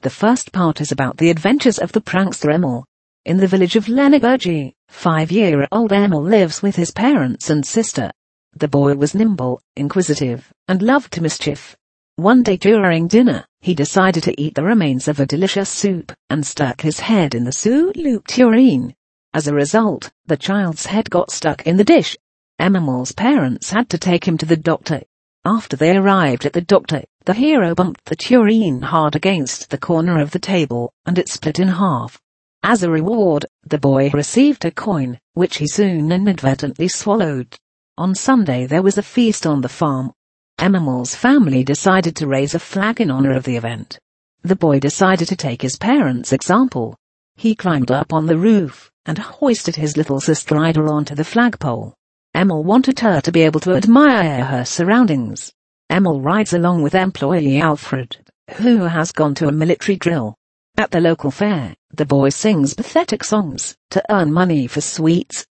The first part is about the adventures of the prankster Emil. In the village of Lenibergy, 5-year-old Emil lives with his parents and sister. The boy was nimble, inquisitive, and loved mischief. One day during dinner, he decided to eat the remains of a delicious soup, and stuck his head in the soup tureen. As a result, the child's head got stuck in the dish. Emil's parents had to take him to the doctor. After they arrived at the doctor, the hero bumped the tureen hard against the corner of the table, and it split in half. As a reward, the boy received a coin, which he soon inadvertently swallowed. On Sunday there was a feast on the farm. Emil's family decided to raise a flag in honor of the event. The boy decided to take his parents' example. He climbed up on the roof, and hoisted his little sister Ida onto the flagpole. Emil wanted her to be able to admire her surroundings. Emil rides along with employee Alfred, who has gone to a military drill. At the local fair, the boy sings pathetic songs to earn money for sweets.